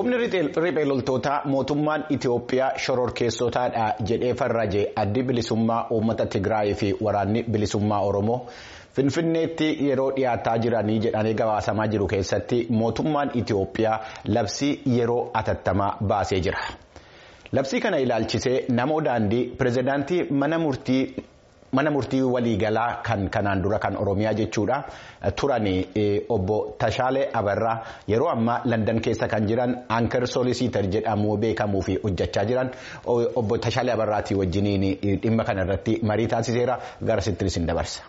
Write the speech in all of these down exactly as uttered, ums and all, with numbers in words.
Humni riphee loltootaa mootummaan Itoophiyaa shororkeessotaadha jedhee farraje addi bilisummaa uummata Tigraay fi waraanni bilisummaa Oromoo Finfinneetti yeroo dhiyaataa jiranii jedhanii gabaasamaa jiru keessatti mootummaan Itoophiyaa labsii yeroo atattamaa baasee jira. Labsii kana ilaalchisee namoo daandii pirezidaantii mana murtii mana murtii waliigalaa kan kanaan dura kan Oromiyaa jechuudha turanii obbo Tashaalee Abarraa yeroo ammaa London keessa kan jiran Anchor Solicitor jedhamu beekamuu fi hojjechaa jiran obbo Tashaalee Abarraatii wajjiniin dhimma kana irratti marii taasiseera gara sittiris hin dabarsa.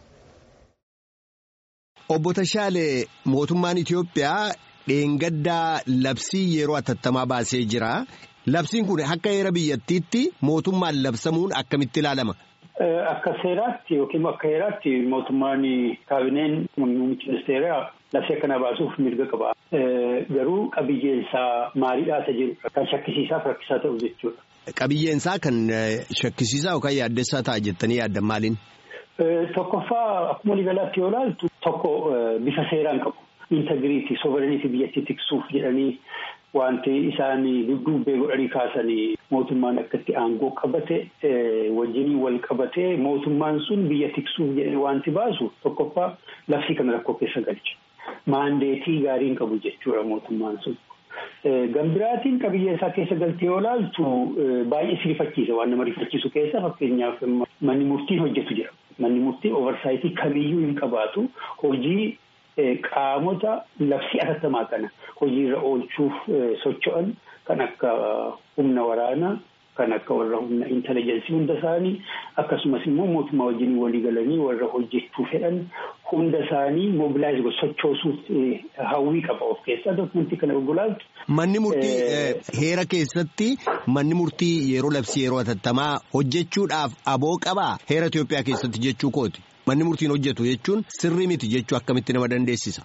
Obbo Tashaalee mootummaan Itoophiyaa dheengaddaa labsii yeroo atattamaa baasee jira. Labsiin kun akka heera biyyattiitti mootummaan labsamuun akkamitti ilaalama? Akka seeraatti yookiin akka heeraatti mootummaan kaabineen muummicha ministeeraa labsii akkana baasuuf mirga qaba. Garuu qabiyyeensaa maaliidhaa isa jiru kan shakkisiisaaf rakkisaa ta'u jechuudha. Qabiyyeensaa kan shakkisiisaa yookaan yaaddessaa ta'a jettanii yaaddan maaliin? Tokkoffaa akkuma waliigalaatti yoo ilaaltu tokko bifa seeraan qabu. Integiriitii sovereeniitii biyyattii tiksuuf jedhanii wanti isaan dudduubbee godhanii kaasanii mootummaan akkatti aangoo qabate wajjinii wal qabate mootummaan sun biyya tiksuuf jedhee wanti baasu tokkoffaa labsii kana rakkoo keessa galcha. Maandeetii gaariin qabu jechuudha mootummaan sun. Gambiraatiin qabiyyeensaa keessa galtee yoo ilaaltu baay'ee si rifachiisa waan nama rifachiisu keessa fakkeenyaaf manni murtiin hojjetu jira. Manni murtii ovarsaayitii kamiyyuu hin qabaatu hojii qaamota labsii atattamaa kana hojiirra oolchuuf socho'an kan akka humna waraanaa kan akka warra humna intelijeensii hunda isaanii akkasumas immoo mootummaa wajjin walii galanii warra hojjechuu fedhan hunda isaanii mobilaayiz godhu sochoosuuf hawwii qaba of keessaa dokumentii kana gurguraatu. Manni murtii heera keessatti manni murtii yeroo labsii yeroo atattamaa hojjechuudhaaf aboo qabaa heera Itoophiyaa keessatti jechuu kooti. Manni murtiin hojjetu jechuun sirrii miti jechuu akkamitti nama dandeessisa?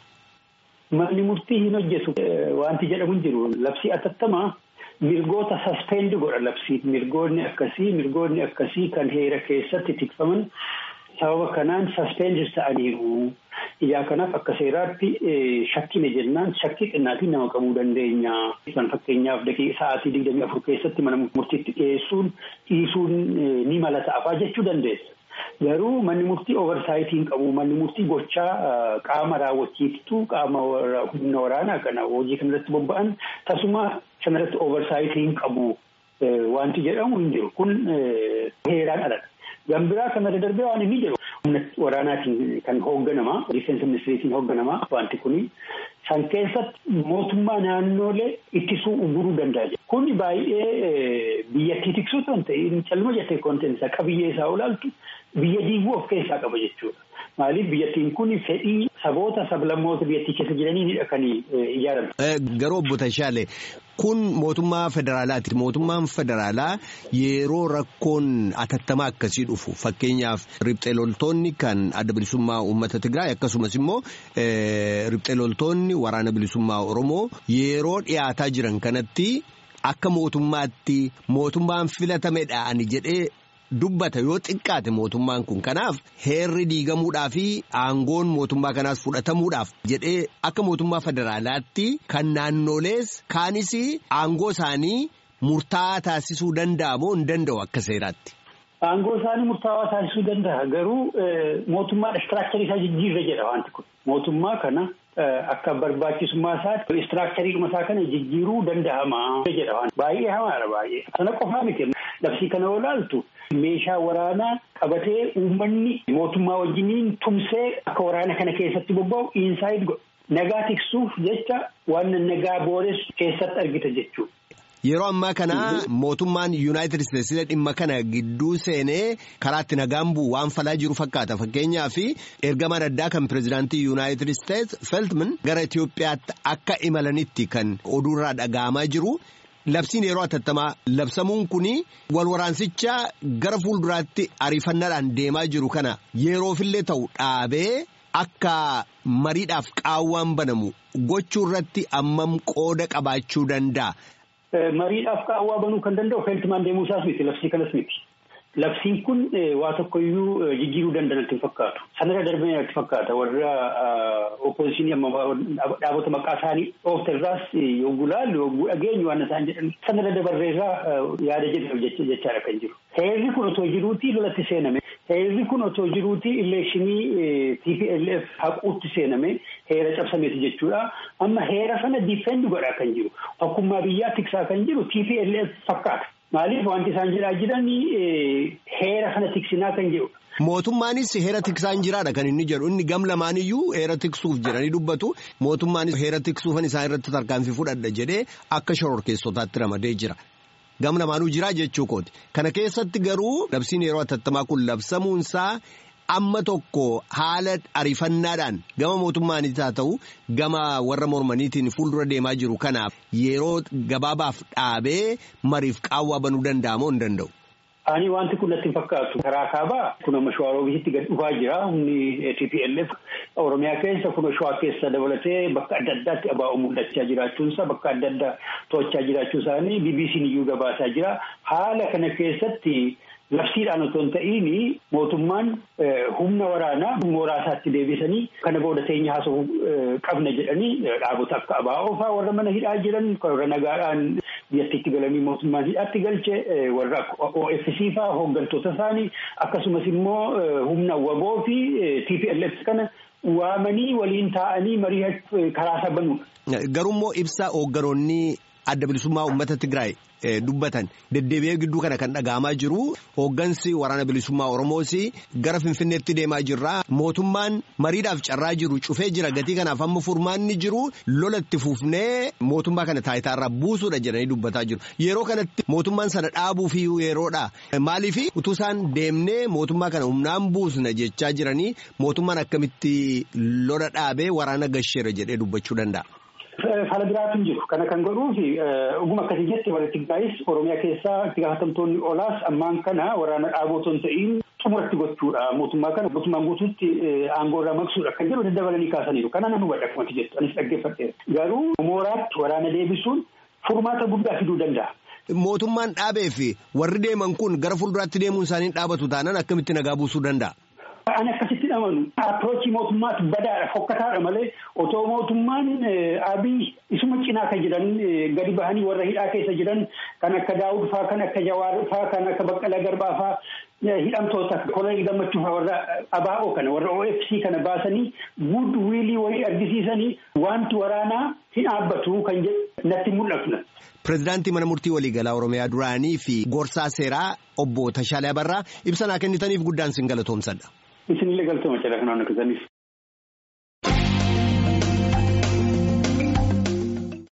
Manni murtii hin hojjetu wanti jedhamu hin jiru. Labsii atattamaa mirgoota suspend godha labsii. Mirgoonni akkasii mirgoonni akkasii kan heera keessatti tikfaman sababa kanaan suspend ta'aniiru. Ijaa kanaaf akka seeraatti shakkine jennaan shakkii xinnaatiin nama qabuu dandeenya. Kan fakkeenyaaf daqiiqa sa'aatii digdamii afur keessatti mana murtiitti dhiyeessuun dhiisuun ni mala ta'afaa jechuu dandeessa. Garuu manni murtii ovarsaayitiin qabu manni murtii gochaa qaama raawwachiiftuu qaama humna waraanaa kana hojii kanarratti bobba'an tasuma sanarratti ovarsaayitiin qabu wanti jedhamu hin jiru kun heeraan aladha. Gambiraa kana darbee waan inni jiru humna waraanaatiin kan hoogganamaa difeensa ministeeriitiin hoogganamaa wanti kuni san keessatti mootummaa naannoolee ittisuu uguruu danda'a. Kun baay'ee biyyattii tiksuu ta'an ta'e calma jettee konteensaa qabiyyee isaa olaaltu biyya diiguu of keessaa qaba jechuudha. Maaliif biyyattiin kun fedhii saboota sablammoota biyyattii keessa jiranidha kan ijaarame. Garuu obbo Tashaalee kun mootummaa federaalaati. Mootummaan federaalaa yeroo rakkoon atattamaa akkasii dhufu fakkeenyaaf riphxee loltoonni kan adda bilisummaa uummata Tigraay akkasumas immoo riphxee loltoonni waraana bilisummaa Oromoo yeroo dhiyaataa jiran kanatti akka mootummaatti mootummaan filatameedha ani jedhee dubbata yoo xiqqaate mootummaan kun kanaaf heerri diigamuudhaa fi aangoon mootummaa kanaas fudhatamuudhaaf jedhee akka mootummaa federaalaatti kan naannolees kaanis aangoo isaanii murtaa'aa taasisuu danda'a moo hin danda'u akka seeraatti? Aangoo isaanii murtaa'aa taasisuu danda'a garuu mootummaan istiraakcharii isaa jijjiirra jedha wanti kun mootummaa kana akka barbaachisummaa isaatti istiraakchariidhuma isaa kana jijjiiruu danda'ama jedha waan baay'ee hamaadha baay'ee sana qofaa miti labsii kana yoo ilaaltu meeshaa waraanaa qabatee uummanni mootummaa wajjiniin tumsee akka waraana kana keessatti bobba'u insaayid godha. Nagaa tiksuuf jecha waan nagaa booressu keessatti argita jechuudha. Yeroo ammaa kana mootummaan Yuunaayitid Isteetsi dhimma kana gidduu seenee karaatti nagaan bu'u waan falaa jiru fakkaata. Fakkeenyaaf ergamaan addaa kan pirezidaantii Yuunaayitid Isteetsi Feltman gara Itoophiyaatti akka imalanitti kan oduurraa dhaga'amaa jiru. Labsiin yeroo atattamaa labsamuun kuni wal waraansicha gara fuulduraatti ariifannaadhaan deemaa jiru kana yeroofillee ta'u dhaabee akka mariidhaaf qaawwaan banamu gochuu irratti ammam qooda qabaachuu danda'a. Mariidhaaf qaawwaa banuu kan danda'u Feltman deemuu isaas miti labsii kanas miti. labsiin kun waa tokkoyyuu jijjiiruu danda'an fakkaatu. Sanarra darbee natti fakkaata warra oppositionii amma dhaabota maqaa isaanii ooftirraas yogguu laallu yogguu dhageenyu waan isaan jedhan sanarra dabarreerraa yaada jedhamu jechaadha kan jiru. Heerri kun otoo jiruutii lolatti seename. Heerri kun otoo jiruutii ileeshinii T P L F haquutti seename heera cabsameeti jechuudha. Amma heera sana difendi godhaa kan jiru. Tokkummaa biyyaa tiksaa kan jiru T P L F fakkaata. Maaliif wanti isaan jedhaa jiranii heera sana tiksinaa kan jiru. Mootummaanis heera tiksaan jiraadha kan inni jedhu inni gam lamaaniyyuu heera tiksuuf jedhanii dubbatu mootummaanis heera tiksuufan isaan irratti tarkaanfii fudhadha jedhee akka shororkeessotaatti ramadee jira. Gam lamaanuu jira jechuu kooti. Kana keessatti garuu labsiin yeroo atattamaa kun labsamuunsaa amma tokko haala ariifannaadhaan gama mootummaanis haa ta'u gama warra mormaniitiin fuuldura deemaa jiru kanaaf yeroo gabaabaaf dhaabee mariif qaawwaa banuu danda'amoo hin danda'u. Ani wanti kun natti fakkaatu karaa kaabaa kun amma shawaa roobiitti gad dhufaa jira humni T P L F Oromiyaa keessa kun shawaa keessa dabalatee bakka adda addaatti abaa'uu mul'achaa jiraachuunsa bakka adda addaa to'achaa jiraachuu isaanii B B C'n iyyuu gabaasaa jira. Haala kana keessatti labsiidhaan otoo hin ta'iin mootummaan humna waraanaa mooraa isaatti deebisanii kana booda teenya haasa'uu qabna jedhanii dhaabota akka abaa'oo fa'aa warra mana hidhaa jiran warra nagaadhaan biyyattiitti galanii mootummaan hidhaatti galche warra O F C fa'aa hooggantoota isaanii akkasumas immoo humna waboo fi T P L F kana waamanii waliin taa'anii marii karaa sabanuudha. Garummoo ibsa hoogganoonni adda bilisummaa uummata Tigraay dubbatan deddeebi'ee gidduu kana kan dhaga'amaa jiru hooggansi waraana bilisummaa Oromoos gara Finfinneetti deemaa jirra mootummaan mariidhaaf carraa jiru cufee jira gatii kanaaf amma furmaanni jiru lolatti fuufnee mootummaa kana taayitaarraa buusuudha jedhanii dubbataa jiru yeroo kanatti mootummaan sana dhaabuu fi yeroodha maaliif utuu isaan deemnee mootummaa kana humnaan buusna jechaa jiranii mootummaan akkamitti lola dhaabee waraana gasheera jedhee dubbachuu danda'a. Haala biraatu jiru. Kana kan godhuufi ogummaa akkasii jettee warra Tigraayis Oromiyaa keessaa itti gaafatamtoonni olaas ammaan kana waraana dhaaboo otoo hin ta'iin xumuratti gochuudha. Mootummaa kana mootummaan guutuutti aangoo irraa maqsuudha kan jedhu daddabalanii kaasaniiru. Kana nan hubadha akkuma jettu anis dhaggeeffadheera. Garuu mooraatti waraana deebisuun furmaata guddaa fiduu danda'a. Mootummaan dhaabee fi warri deeman kun gara fuulduraatti deemuun isaanii dhaabatu taanaan akkamitti nagaa buusuu danda'a? Ani akkasitti amanu approachii mootummaatti badaadha fokkataadha malee otoo mootummaan Abiy isuma cinaa kan jiran gadi bahanii warra hidhaa keessa jiran kan akka Daawud fa'aa kan akka Jawaar fa'aa kan akka Baqqalaa Garbaa fa'aa hidhamtoota Koloneel Gammachuu fa'aa warra abaa'oo kana warra O F C kana baasanii good wiilii wayii argisiisanii wanti waraanaa hin dhaabbatu kan jedhu natti mul'atu. Pireezidaantii mana murtii waliigalaa Oromiyaa duraanii fi gorsaa seeraa obbo Tashaalee Abarraa ibsa naa kennitaniif guddaan sin galatoomsadha. Isinillee galtooma jedha kanaan akkasaniif.